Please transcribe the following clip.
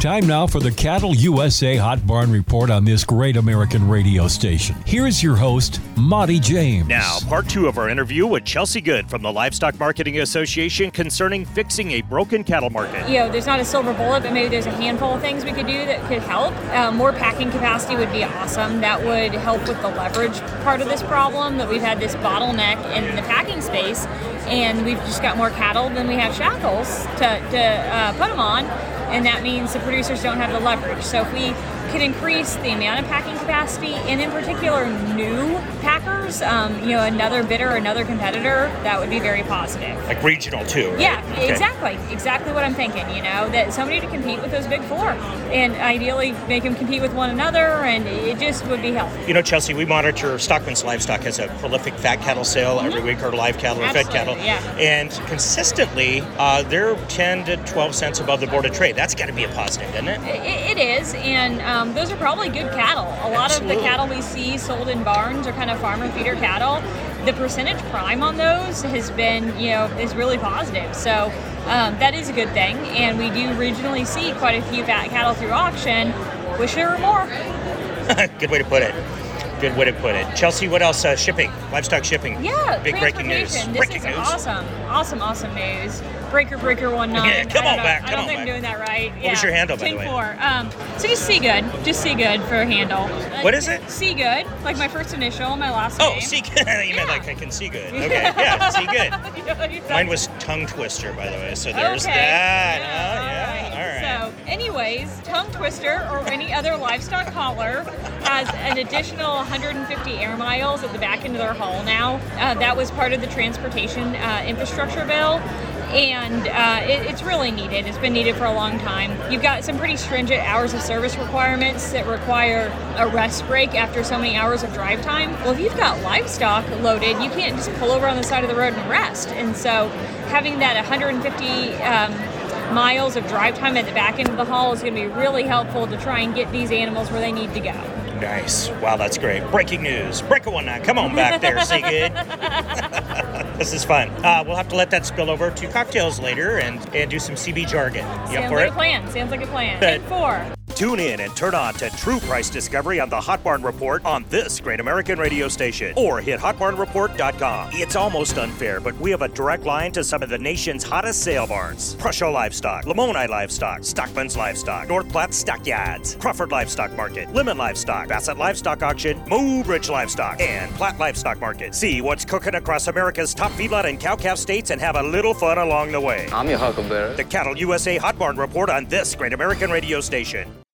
Time now for the Cattle USA Hot Barn Report on this great American radio station. Here's your host, Monty James. Now, part 2 of our interview with Chelsea Good from the Livestock Marketing Association concerning fixing a broken cattle market. There's not a silver bullet, but maybe there's a handful of things we could do that could help. More packing capacity would be awesome. That would help with the leverage part of this problem, that we've had this bottleneck in the packing space, and we've just got more cattle than we have shackles to put them on. And that means the producers don't have the leverage. So if we could increase the amount of packing capacity, and in particular new packers, another bidder, another competitor, that would be very positive. Like regional too, right? Yeah, okay. Exactly what I'm thinking, that somebody to compete with those big four, and ideally make them compete with one another, and it just would be helpful. Chelsea, we monitor Stockman's Livestock has a prolific fat cattle sale every week, or live cattle or fed cattle. Yeah. And consistently, they're 10 to 12 cents above the Board of Trade. That's got to be a positive, isn't it? It is, and those are probably good cattle. A lot Absolutely. of the cattle we see sold in barns are kind of farmer feeder cattle. The percentage prime on those has been, is really positive. So that is a good thing, and we do regionally see quite a few fat cattle through auction. Wish there were more. Good way to put it. Good way to put it. Chelsea, what else? Shipping, livestock shipping. Yeah, big breaking news. This Breaking is news. Awesome news. Breaker 19. Yeah, come on back. I don't think I'm doing that right. What was your handle, by the way? 10-4. So just see good for a handle. What is it? See good, like my first initial, my last name. Oh, see good. You meant like I can see good. Okay, yeah, see good. Mine was tongue twister, by the way. So there's that. All right. So, anyways, tongue twister or any other livestock hauler has an additional 150 air miles at the back end of their haul now. That was part of the transportation infrastructure bill. And it's really needed. It's been needed for a long time. You've got some pretty stringent hours of service requirements that require a rest break after so many hours of drive time. Well, if you've got livestock loaded, you can't just pull over on the side of the road and rest. And so having that 150 miles of drive time at the back end of the haul is going to be really helpful to try and get these animals where they need to go. Nice. Wow, that's great. Breaking news. Break a 19. Come on back there, see good. This is fun. We'll have to let that spill over to cocktails later and do some CB jargon. You up for it? Sounds like a plan. 10-4. Tune in and turn on to True Price Discovery on the Hot Barn Report on this great American radio station, or hit hotbarnreport.com. It's almost unfair, but we have a direct line to some of the nation's hottest sale barns. Prussia Livestock, Lamoni Livestock, Stockman's Livestock, North Platte Stockyards, Crawford Livestock Market, Lemon Livestock, Bassett Livestock Auction, Mobridge Livestock, and Platte Livestock Market. See what's cooking across America's top feedlot and cow-calf states and have a little fun along the way. I'm your huckleberry. The Cattle USA Hot Barn Report on this great American radio station.